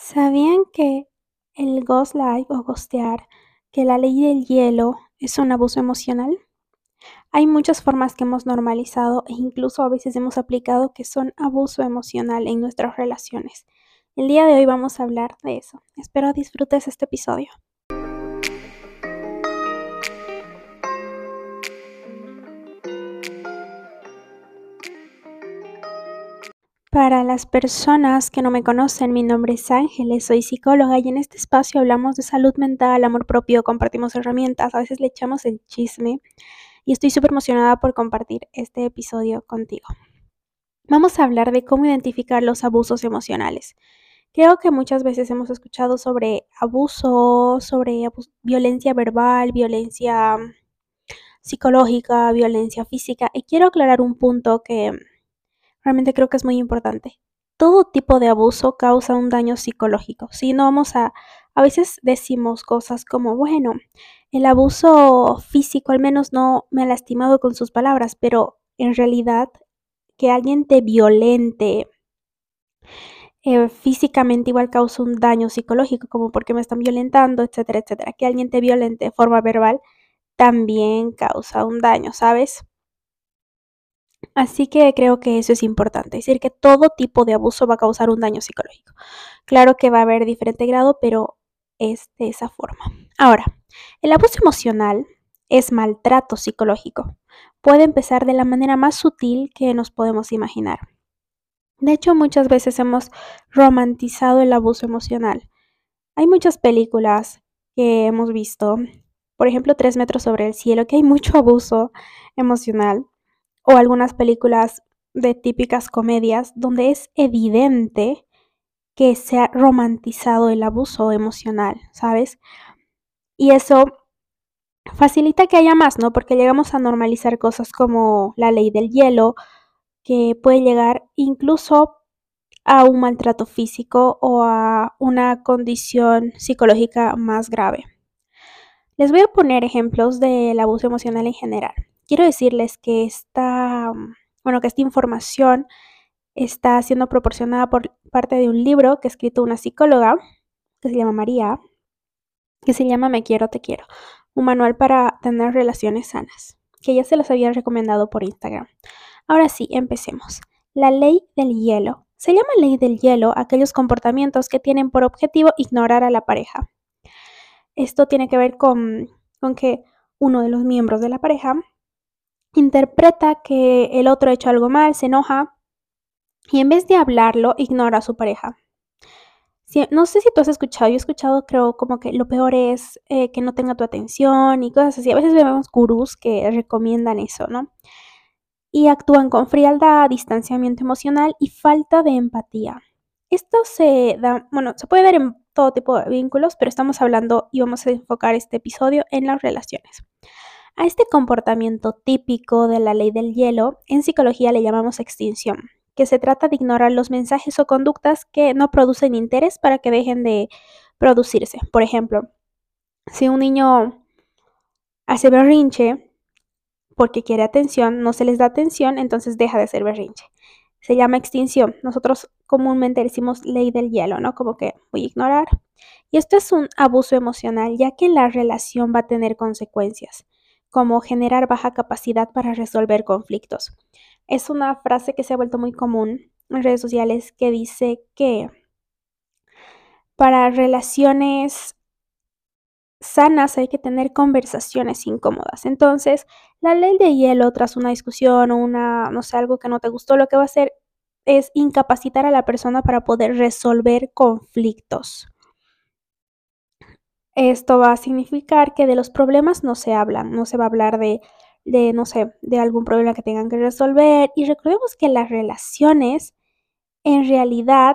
¿Sabían que el gaslight o ghostear, que la ley del hielo es un abuso emocional? Hay muchas formas que hemos normalizado e incluso a veces hemos aplicado que son abuso emocional en nuestras relaciones. El día de hoy vamos a hablar de eso. Espero disfrutes este episodio. Para las personas que no me conocen, mi nombre es Ángeles, soy psicóloga y en este espacio hablamos de salud mental, amor propio, compartimos herramientas, a veces le echamos el chisme y estoy súper emocionada por compartir este episodio contigo. Vamos a hablar de cómo identificar los abusos emocionales. Creo que muchas veces hemos escuchado sobre abuso, violencia verbal, violencia psicológica, violencia física, y quiero aclarar un punto que realmente creo que es muy importante. Todo tipo de abuso causa un daño psicológico. Si no vamos a veces decimos cosas como, bueno, el abuso físico al menos no me ha lastimado con sus palabras, pero en realidad que alguien te violente físicamente igual causa un daño psicológico, como porque me están violentando, etcétera, etcétera. Que alguien te violente de forma verbal también causa un daño, ¿sabes? Así que creo que eso es importante, es decir, que todo tipo de abuso va a causar un daño psicológico. Claro que va a haber diferente grado, pero es de esa forma. Ahora, el abuso emocional es maltrato psicológico. Puede empezar de la manera más sutil que nos podemos imaginar. De hecho, muchas veces hemos romantizado el abuso emocional. Hay muchas películas que hemos visto, por ejemplo, 3 metros sobre el cielo, que hay mucho abuso emocional, o algunas películas de típicas comedias donde es evidente que se ha romantizado el abuso emocional, ¿sabes? Y eso facilita que haya más, ¿no? Porque llegamos a normalizar cosas como la ley del hielo, que puede llegar incluso a un maltrato físico o a una condición psicológica más grave. Les voy a poner ejemplos del abuso emocional en general. Quiero decirles que que esta información está siendo proporcionada por parte de un libro que ha escrito una psicóloga que se llama María, que se llama Me quiero, te quiero, un manual para tener relaciones sanas, que ya se los había recomendado por Instagram. Ahora sí, empecemos. La ley del hielo. Se llama ley del hielo aquellos comportamientos que tienen por objetivo ignorar a la pareja. Esto tiene que ver con que uno de los miembros de la pareja interpreta que el otro ha hecho algo mal, se enoja y en vez de hablarlo, ignora a su pareja. No sé si tú has escuchado, yo he escuchado, creo, como que lo peor es que no tenga tu atención y cosas así. A veces vemos gurús que recomiendan eso, ¿no? Y actúan con frialdad, distanciamiento emocional y falta de empatía. Esto se puede dar en todo tipo de vínculos, pero estamos hablando y vamos a enfocar este episodio en las relaciones. A este comportamiento típico de la ley del hielo, en psicología le llamamos extinción, que se trata de ignorar los mensajes o conductas que no producen interés para que dejen de producirse. Por ejemplo, si un niño hace berrinche porque quiere atención, no se les da atención, entonces deja de hacer berrinche. Se llama extinción. Nosotros comúnmente decimos ley del hielo, ¿no? Como que voy a ignorar. Y esto es un abuso emocional, ya que la relación va a tener consecuencias, como generar baja capacidad para resolver conflictos. Es una frase que se ha vuelto muy común en redes sociales que dice que para relaciones sanas hay que tener conversaciones incómodas. Entonces, la ley de hielo, tras una discusión o no sé, algo que no te gustó, lo que va a hacer es incapacitar a la persona para poder resolver conflictos. Esto va a significar que de los problemas no se hablan, no se va a hablar no sé, de algún problema que tengan que resolver. Y recordemos que las relaciones en realidad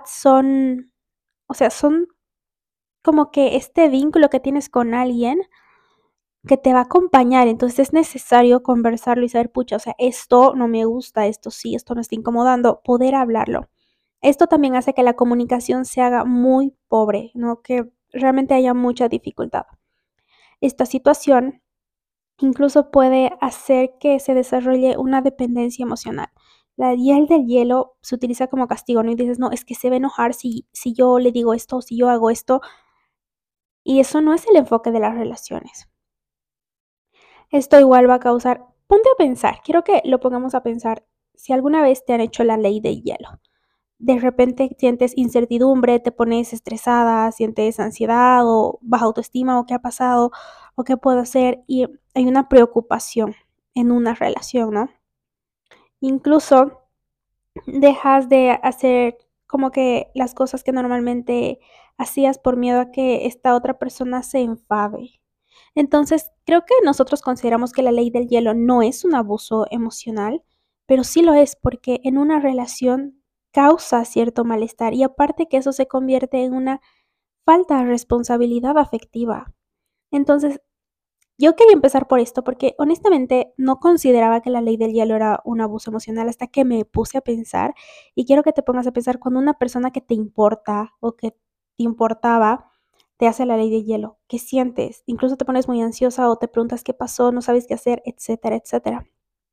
son como que este vínculo que tienes con alguien que te va a acompañar, entonces es necesario conversarlo y saber, pucha, o sea, esto no me gusta, esto sí, esto me está incomodando, poder hablarlo. Esto también hace que la comunicación se haga muy pobre, ¿no? Que realmente haya mucha dificultad. Esta situación incluso puede hacer que se desarrolle una dependencia emocional, La hiel del hielo se utiliza como castigo, ¿no? Y dices, no, es que se va a enojar si yo le digo esto o si yo hago esto. Y eso no es el enfoque de las relaciones. Esto igual va a causar, ponte a pensar, quiero que lo pongamos a pensar, si alguna vez te han hecho la ley del hielo. De repente sientes incertidumbre, te pones estresada, sientes ansiedad o baja autoestima o qué ha pasado o qué puedo hacer y hay una preocupación en una relación, ¿no? Incluso dejas de hacer como que las cosas que normalmente hacías por miedo a que esta otra persona se enfade. Entonces, creo que nosotros consideramos que la ley del hielo no es un abuso emocional, pero sí lo es porque en una relación causa cierto malestar y aparte que eso se convierte en una falta de responsabilidad afectiva. Entonces, yo quería empezar por esto porque honestamente no consideraba que la ley del hielo era un abuso emocional hasta que me puse a pensar y quiero que te pongas a pensar cuando una persona que te importa o que te importaba te hace la ley del hielo, ¿qué sientes? Incluso te pones muy ansiosa o te preguntas qué pasó, no sabes qué hacer, etcétera, etcétera.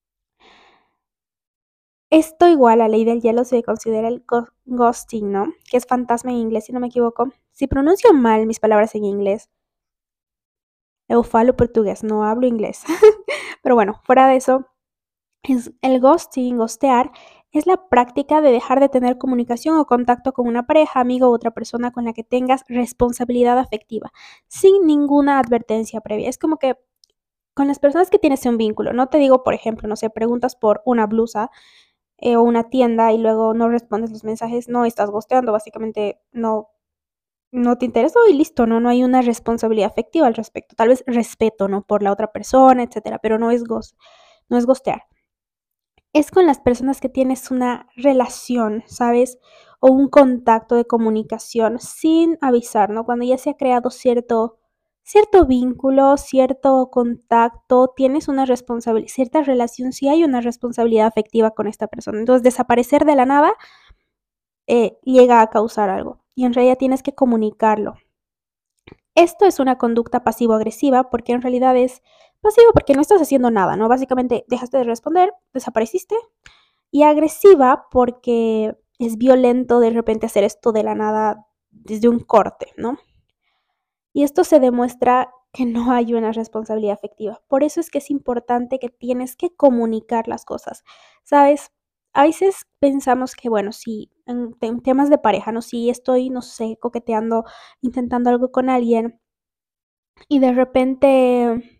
Esto igual, la ley del hielo se considera el ghosting, ¿no? Que es fantasma en inglés, si no me equivoco. Si pronuncio mal mis palabras en inglés, eu falo portugués, no hablo inglés. Pero bueno, fuera de eso, es el ghosting, ghostear, es la práctica de dejar de tener comunicación o contacto con una pareja, amigo u otra persona con la que tengas responsabilidad afectiva, sin ninguna advertencia previa. Es como que con las personas que tienes un vínculo, no te digo, por ejemplo, no sé, preguntas por una blusa o una tienda y luego no respondes los mensajes, no estás ghosteando, básicamente no te interesó y listo, ¿no? No hay una responsabilidad afectiva al respecto. Tal vez respeto, ¿no? Por la otra persona, etcétera, pero no es ghostear. Es con las personas que tienes una relación, ¿sabes? O un contacto de comunicación sin avisar, ¿no? Cuando ya se ha creado cierto vínculo, cierto contacto, tienes una responsabilidad, cierta relación, sí hay una responsabilidad afectiva con esta persona. Entonces, desaparecer de la nada llega a causar algo y en realidad tienes que comunicarlo. Esto es una conducta pasivo-agresiva porque en realidad es pasivo porque no estás haciendo nada, ¿no? Básicamente dejaste de responder, desapareciste y agresiva porque es violento de repente hacer esto de la nada desde un corte, ¿no? Y esto se demuestra que no hay una responsabilidad afectiva. Por eso es que es importante que tienes que comunicar las cosas, ¿sabes? A veces pensamos que, bueno, si en temas de pareja, ¿no? Si estoy, no sé, coqueteando, intentando algo con alguien y de repente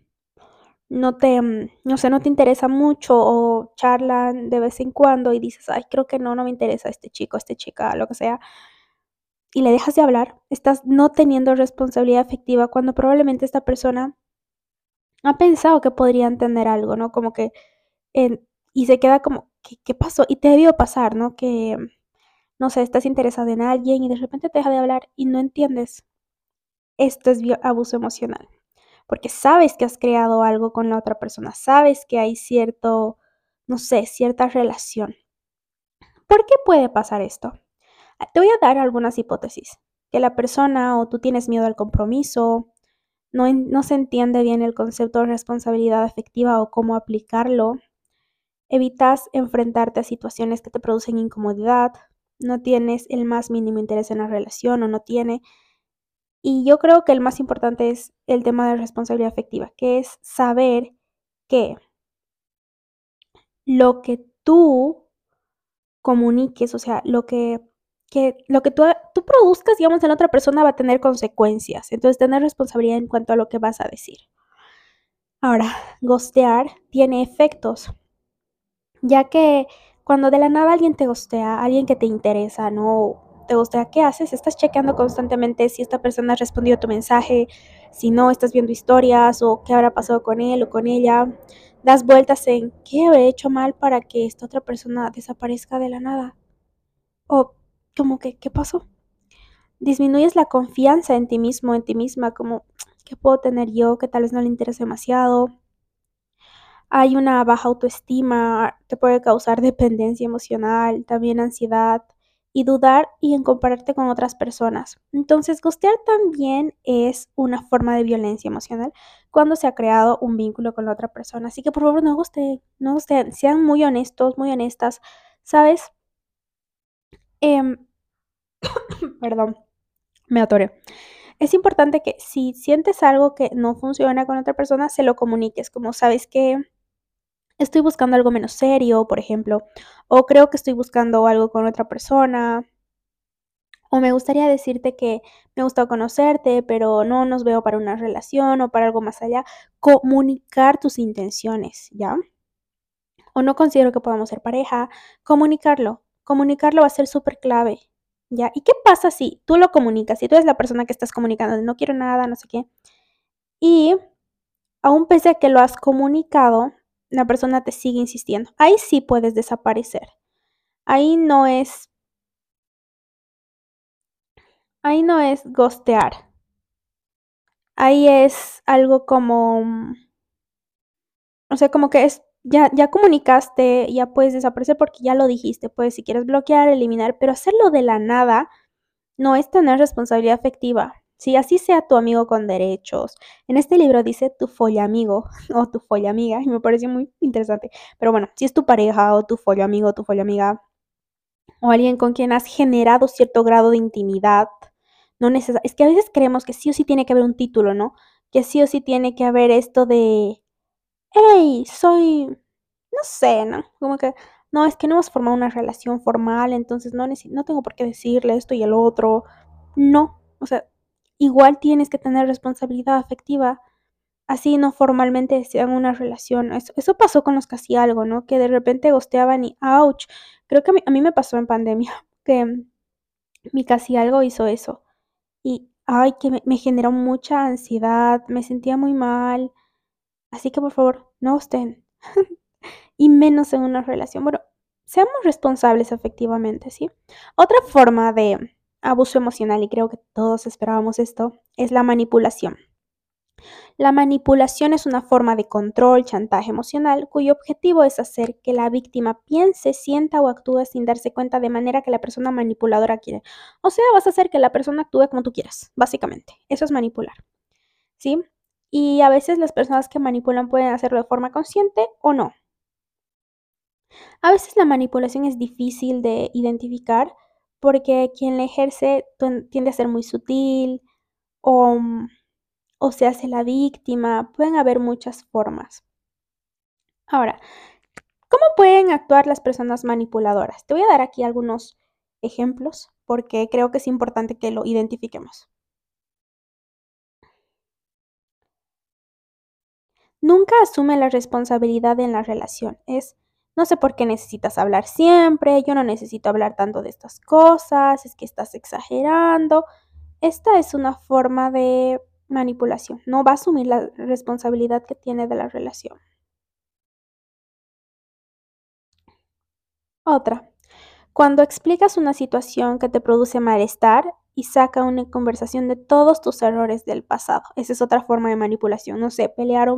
no sé, no te interesa mucho o charlan de vez en cuando y dices: "Ay, creo que no me interesa este chico, esta chica", lo que sea, y le dejas de hablar, estás no teniendo responsabilidad afectiva cuando probablemente esta persona ha pensado que podrían tener algo, ¿no? Como que, y se queda como, ¿qué pasó? Y te debió pasar, ¿no? Que, no sé, estás interesado en alguien y de repente te deja de hablar y no entiendes. Esto es abuso emocional. Porque sabes que has creado algo con la otra persona, sabes que hay cierto, no sé, cierta relación. ¿Por qué puede pasar esto? Te voy a dar algunas hipótesis. Que la persona o tú tienes miedo al compromiso, no se entiende bien el concepto de responsabilidad afectiva o cómo aplicarlo, evitas enfrentarte a situaciones que te producen incomodidad, no tienes el más mínimo interés en la relación o no tiene. Y yo creo que el más importante es el tema de responsabilidad afectiva, que es saber que lo que tú comuniques, o sea, lo que tú produzcas, digamos, en la otra persona va a tener consecuencias. Entonces, tener responsabilidad en cuanto a lo que vas a decir. Ahora, ghostear tiene efectos, ya que cuando de la nada alguien te ghostea, alguien que te interesa, ¿no? Te gustea, ¿qué haces? Estás chequeando constantemente si esta persona ha respondido a tu mensaje, si no, estás viendo historias o qué habrá pasado con él o con ella. Das vueltas en qué habré hecho mal para que esta otra persona desaparezca de la nada. O como que, ¿qué pasó? Disminuyes la confianza en ti mismo, en ti misma, como, ¿qué puedo tener yo que tal vez no le interese demasiado? Hay una baja autoestima, te puede causar dependencia emocional, también ansiedad y dudar y en compararte con otras personas. Entonces, ghostear también es una forma de violencia emocional cuando se ha creado un vínculo con la otra persona. Así que por favor no ghosteen, sean muy honestos, muy honestas ¿Sabes? Em, perdón, me atoré. Es importante que si sientes algo que no funciona con otra persona, se lo comuniques, como sabes que estoy buscando algo menos serio, por ejemplo, o creo que estoy buscando algo con otra persona, o me gustaría decirte que me gusta conocerte, pero no nos veo para una relación o para algo más allá. Comunicar tus intenciones, ¿ya? O no considero que podamos ser pareja, comunicarlo. Comunicarlo va a ser súper clave, ¿ya? ¿Y qué pasa si tú lo comunicas? Si tú eres la persona que estás comunicando, de no quiero nada, no sé qué, y aún pese a que lo has comunicado, la persona te sigue insistiendo. Ahí sí puedes desaparecer. Ahí no es, ahí no es ghostear. Ahí es algo como, o sea, como que es, ya comunicaste, ya puedes desaparecer porque ya lo dijiste. Puedes, si quieres bloquear, eliminar, pero hacerlo de la nada no es tener responsabilidad afectiva. Si así sea tu amigo con derechos. En este libro dice tu follamigo o tu follamiga, y me pareció muy interesante. Pero bueno, si es tu pareja o tu follamigo o tu follamiga o alguien con quien has generado cierto grado de intimidad, no es que a veces creemos que sí o sí tiene que haber un título, ¿no? Que sí o sí tiene que haber esto de, hey, soy, no sé, ¿no? Como que, no, es que no hemos formado una relación formal, entonces no tengo por qué decirle esto y el otro. No, o sea, igual tienes que tener responsabilidad afectiva, así no formalmente sean una relación. Eso pasó con los casi algo, ¿no? Que de repente gosteaban y, ouch, creo que a mí me pasó en pandemia, que mi casi algo hizo eso. Y, ay, que me generó mucha ansiedad, me sentía muy mal. Así que por favor, no gosteen. Y menos en una relación. Bueno, seamos responsables efectivamente, ¿sí? Otra forma de abuso emocional, y creo que todos esperábamos esto, es la manipulación. La manipulación es una forma de control, chantaje emocional, cuyo objetivo es hacer que la víctima piense, sienta o actúe sin darse cuenta de manera que la persona manipuladora quiere. O sea, vas a hacer que la persona actúe como tú quieras, básicamente. Eso es manipular, ¿sí? Y a veces las personas que manipulan pueden hacerlo de forma consciente o no. A veces la manipulación es difícil de identificar porque quien la ejerce tiende a ser muy sutil o, o se hace la víctima. Pueden haber muchas formas. Ahora, ¿cómo pueden actuar las personas manipuladoras? Te voy a dar aquí algunos ejemplos porque creo que es importante que lo identifiquemos. Nunca asume la responsabilidad en la relación. No sé por qué necesitas hablar siempre, yo no necesito hablar tanto de estas cosas, es que estás exagerando. Esta es una forma de manipulación. No va a asumir la responsabilidad que tiene de la relación. Otra, cuando explicas una situación que te produce malestar y saca una conversación de todos tus errores del pasado. Esa es otra forma de manipulación. No sé,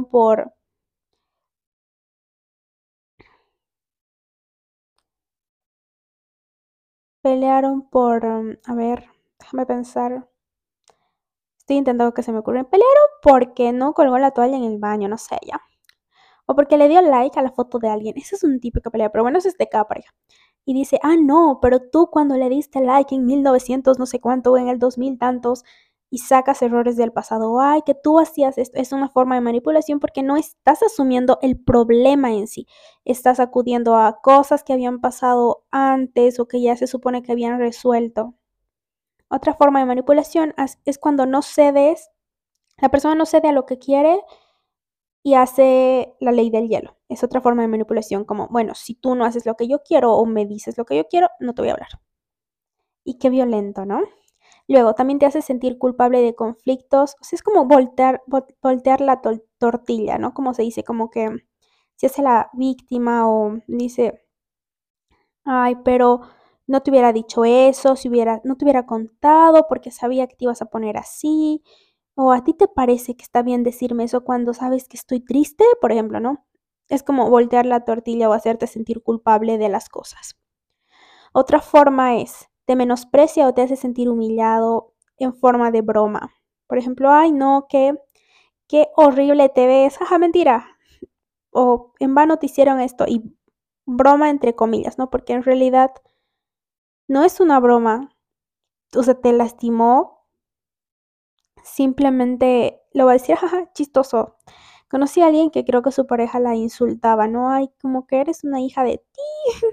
a ver, déjame pensar. Estoy intentando que se me ocurra. Pelearon porque no colgó la toalla en el baño, no sé ya. O porque le dio like a la foto de alguien. Ese es un típico pelea, pero bueno, eso es de cada pareja. Y dice, ah, no, pero tú cuando le diste like en 1900 no sé cuánto, o en el 2000 tantos, y sacas errores del pasado, ay, que tú hacías esto, es una forma de manipulación porque no estás asumiendo el problema en sí, estás acudiendo a cosas que habían pasado antes o que ya se supone que habían resuelto. Otra forma de manipulación es cuando no cedes, la persona no cede a lo que quiere y hace la ley del hielo. Es otra forma de manipulación, como, bueno, si tú no haces lo que yo quiero o me dices lo que yo quiero, no te voy a hablar. Y qué violento, ¿no? Luego, también te hace sentir culpable de conflictos. O sea, es como voltear la tortilla, ¿no? Como se dice, como que se hace la víctima o dice, ay, pero no te hubiera dicho eso, no te hubiera contado porque sabía que te ibas a poner así. O a ti te parece que está bien decirme eso cuando sabes que estoy triste, por ejemplo, ¿no? Es como voltear la tortilla o hacerte sentir culpable de las cosas. Otra forma es, te menosprecia o te hace sentir humillado en forma de broma. Por ejemplo, ay, no, qué horrible te ves, jaja, mentira. O en vano te hicieron esto y broma entre comillas, ¿no? Porque en realidad no es una broma, o sea, te lastimó, simplemente lo va a decir, jaja, chistoso. Conocí a alguien que creo que su pareja la insultaba, ¿no? Ay, como que eres una hija de ti.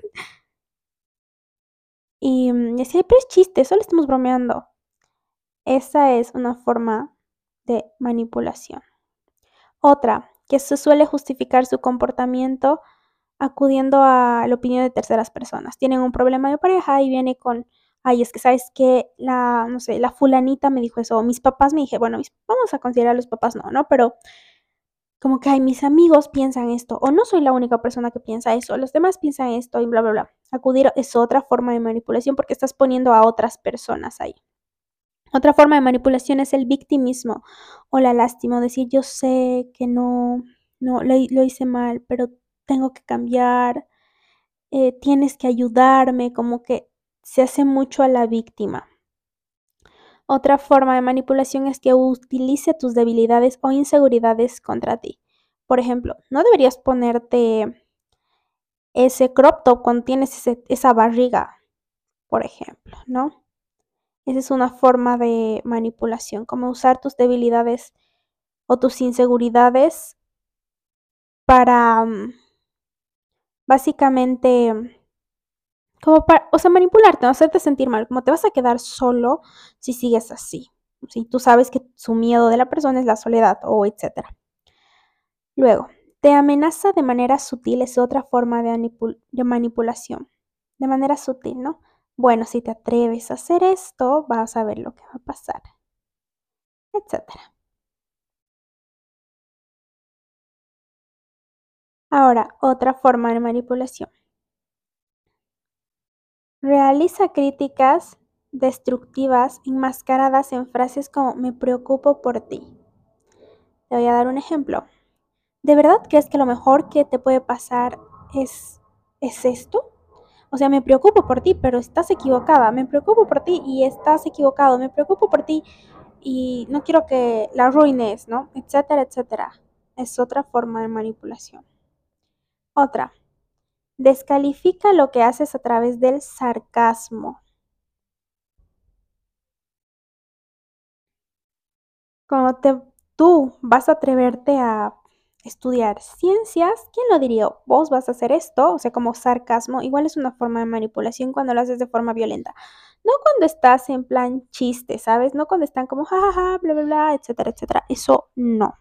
Y decía, pero es chiste, solo estamos bromeando. Esa es una forma de manipulación. Otra, que se suele justificar su comportamiento acudiendo a la opinión de terceras personas. Tienen un problema de pareja y viene con, ay, es que sabes que la, no sé, la fulanita me dijo eso, o mis papás me dije, bueno, vamos a considerar a los papás no, ¿no? Pero como que, ay, mis amigos piensan esto, o no soy la única persona que piensa eso, los demás piensan esto y bla, bla, bla. Acudir es otra forma de manipulación porque estás poniendo a otras personas ahí. Otra forma de manipulación es el victimismo o la lástima, decir yo sé que no lo hice mal, pero tengo que cambiar, tienes que ayudarme, como que se hace mucho a la víctima. Otra forma de manipulación es que utilice tus debilidades o inseguridades contra ti. Por ejemplo, no deberías ponerte ese crop top cuando tienes esa barriga, por ejemplo, ¿no? Esa es una forma de manipulación, como usar tus debilidades o tus inseguridades para básicamente como para, o sea, manipularte, ¿no? Hacerte sentir mal, como te vas a quedar solo si sigues así. Si tú sabes que su miedo de la persona es la soledad o etcétera. Luego, te amenaza de manera sutil, es otra forma de manipulación. De manera sutil, ¿no? Bueno, si te atreves a hacer esto, vas a ver lo que va a pasar, etcétera. Ahora, otra forma de manipulación. Realiza críticas destructivas enmascaradas en frases como me preocupo por ti. Te voy a dar un ejemplo. ¿De verdad crees que lo mejor que te puede pasar es esto? O sea, me preocupo por ti, pero estás equivocada. Me preocupo por ti y estás equivocado. Me preocupo por ti y no quiero que la arruines, ¿no? Etcétera, etcétera. Es otra forma de manipulación. Otra, descalifica lo que haces a través del sarcasmo. Cuando tú vas a atreverte a estudiar ciencias, ¿quién lo diría? Vos vas a hacer esto, o sea, como sarcasmo, igual es una forma de manipulación cuando lo haces de forma violenta. No cuando estás en plan chiste, ¿sabes? No cuando están como jajaja, bla, bla, bla, etcétera, etcétera. Eso no.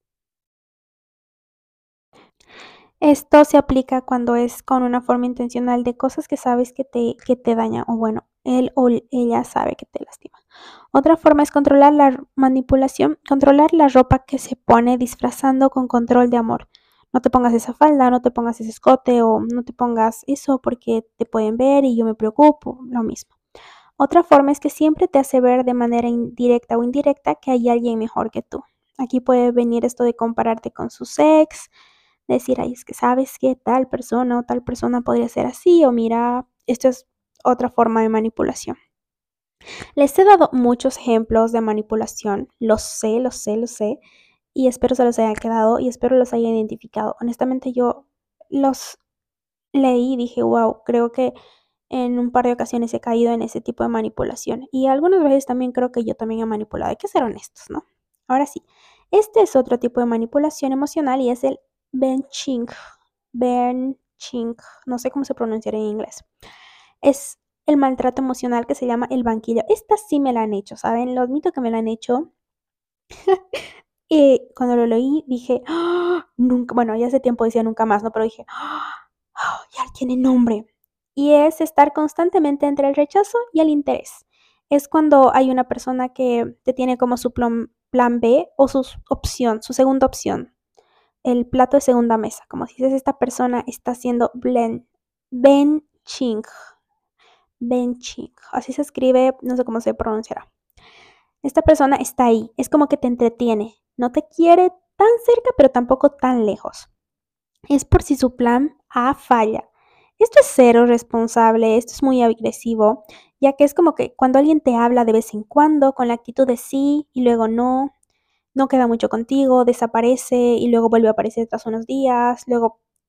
Esto se aplica cuando es con una forma intencional de cosas que sabes que te dañan, o bueno, él o ella sabe que te lastima. Otra forma es controlar la manipulación, controlar la ropa que se pone disfrazando con control de amor. No te pongas esa falda, no te pongas ese escote o no te pongas eso porque te pueden ver y yo me preocupo, lo mismo. Otra forma es que siempre te hace ver de manera directa o indirecta que hay alguien mejor que tú. Aquí puede venir esto de compararte con su ex, decir, ay, es que sabes que tal persona o tal persona podría ser así, o mira, esto es otra forma de manipulación. Les he dado muchos ejemplos de manipulación, lo sé, lo sé, lo sé, y espero se los haya quedado y espero los haya identificado. Honestamente, yo los leí y dije, wow, creo que en un par de ocasiones he caído en ese tipo de manipulación. Y algunas veces también creo que yo también he manipulado. Hay que ser honestos, ¿no? Ahora sí, este es otro tipo de manipulación emocional y es el benching. Benching, no sé cómo se pronunciará en inglés. Es el maltrato emocional que se llama el banquillo. Esta sí me la han hecho, ¿saben? Lo admito que me la han hecho. Y cuando lo leí dije, ¡ah! Nunca, bueno, ya hace tiempo decía nunca más, ¿no? Pero dije, ¡ah! Ya tiene nombre. Y es estar constantemente entre el rechazo y el interés. Es cuando hay una persona que te tiene como su plan B o su opción, su segunda opción, el plato de segunda mesa. Como si dices, esta persona está haciendo benching, benching. Así se escribe, no sé cómo se pronunciará. Esta persona está ahí, es como que te entretiene, no te quiere tan cerca, pero tampoco tan lejos. Es por si su plan A falla. Esto es cero responsable, esto es muy agresivo, ya que es como que cuando alguien te habla de vez en cuando con la actitud de sí y luego no, no queda mucho contigo, desaparece y luego vuelve a aparecer tras unos días, luego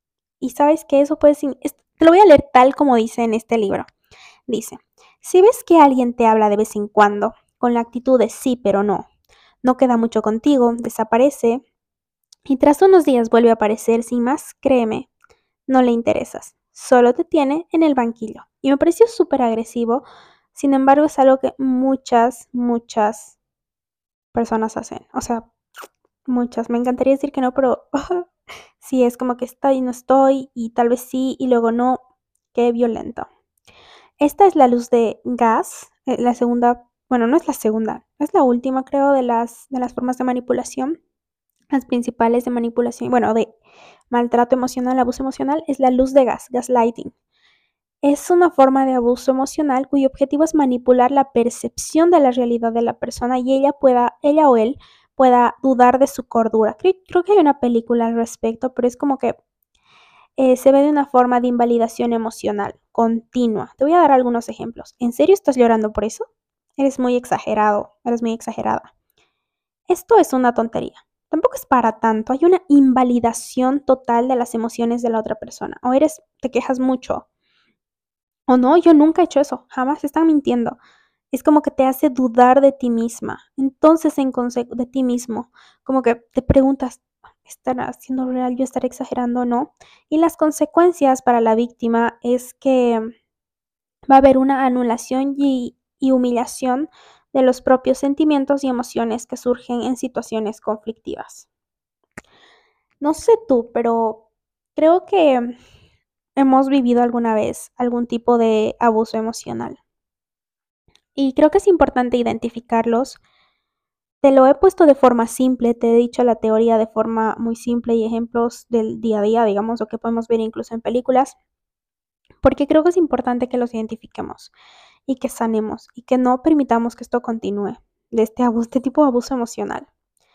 Y sabes que eso puede te lo voy a leer tal como dice en este libro. Dice: si ves que alguien te habla de vez en cuando, con la actitud de sí pero no, no queda mucho contigo, desaparece y tras unos días vuelve a aparecer sin más, créeme, no le interesas, solo te tiene en el banquillo. Y me pareció súper agresivo, sin embargo es algo que muchas personas hacen. O sea, muchas. Me encantaría decir que no, pero sí, es como que estoy y no estoy, y tal vez sí, y luego no. Qué violento. Esta es la luz de gas, la segunda, bueno, no es la segunda, es la última, creo, de las formas de manipulación. Las principales de manipulación, bueno, de maltrato emocional, abuso emocional, es la luz de gas, gaslighting. Es una forma de abuso emocional cuyo objetivo es manipular la percepción de la realidad de la persona y ella o él pueda dudar de su cordura. Creo que hay una película al respecto, pero es como que se ve de una forma de invalidación emocional continua. Te voy a dar algunos ejemplos. ¿En serio estás llorando por eso? Eres muy exagerado, eres muy exagerada. Esto es una tontería. Tampoco es para tanto. Hay una invalidación total de las emociones de la otra persona. O te quejas mucho. O no, yo nunca he hecho eso. Jamás están mintiendo. Es como que te hace dudar de ti misma. Entonces, de ti mismo, como que te preguntas, ¿estará siendo real? ¿Yo estaré exagerando o no? Y las consecuencias para la víctima es que va a haber una anulación y humillación de los propios sentimientos y emociones que surgen en situaciones conflictivas. No sé tú, pero creo que hemos vivido alguna vez algún tipo de abuso emocional. Y creo que es importante identificarlos. Te lo he puesto de forma simple, te he dicho la teoría de forma muy simple y ejemplos del día a día, digamos, o que podemos ver incluso en películas, porque creo que es importante que los identifiquemos y que sanemos y que no permitamos que esto continúe de este tipo de abuso emocional.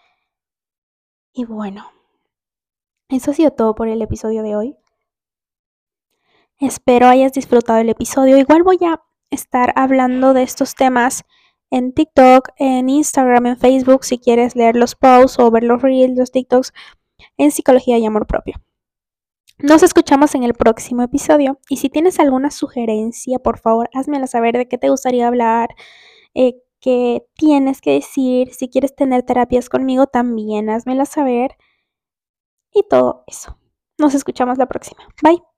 Y bueno, eso ha sido todo por el episodio de hoy. Espero hayas disfrutado el episodio. Igual voy a estar hablando de estos temas en TikTok, en Instagram, en Facebook, si quieres leer los posts o ver los reels, los TikToks en Psicología y Amor Propio. Nos escuchamos en el próximo episodio y si tienes alguna sugerencia, por favor, házmela saber de qué te gustaría hablar, qué tienes que decir, si quieres tener terapias conmigo, también házmela saber y todo eso. Nos escuchamos la próxima. Bye.